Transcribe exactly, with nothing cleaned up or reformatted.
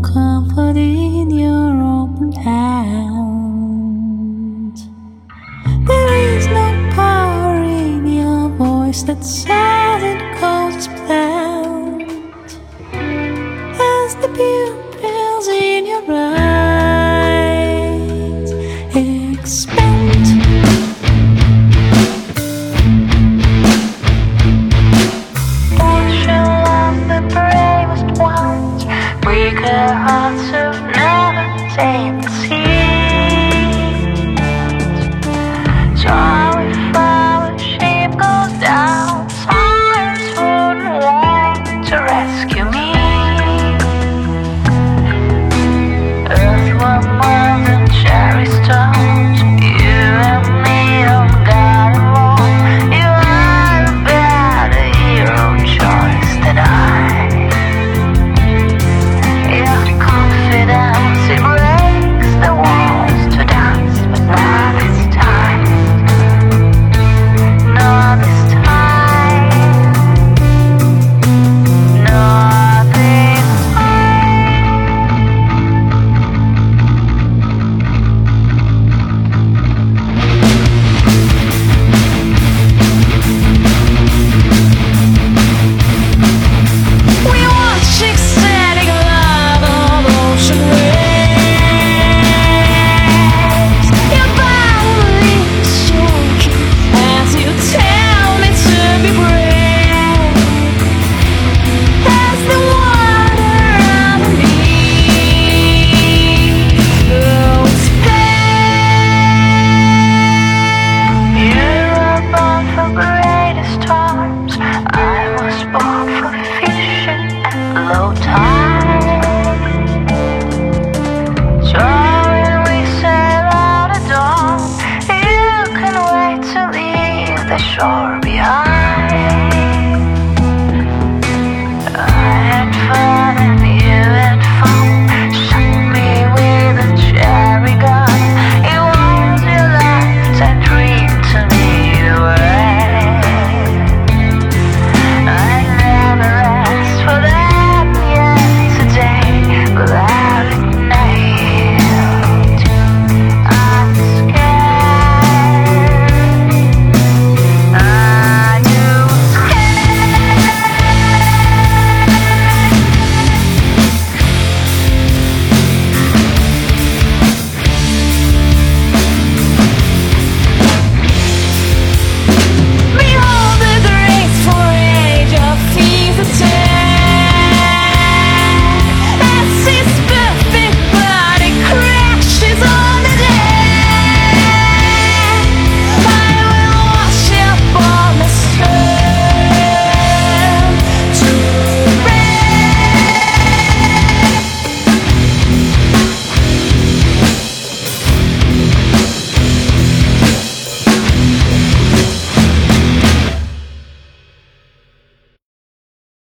comfort in your open hand. There is no power in your voice that says it goes as planned. As the pupils in your eyes expand, won't you love the bravest ones? Break their hearts have never tamed the seas. So if our ship goes down, songers wouldn't want to rescue me. Earth were more than cherry stones. You and me don't got it wrong. You are a better hero choice than I. Your confidence, it breaks the walls to dance, but not this time. Not this time. Not this we watch ecstatic love of ocean waves. Your body is shaking as you tell me to be brave. As the water under me goes pale. You were born for greater storms. I was born for fishing at low tide.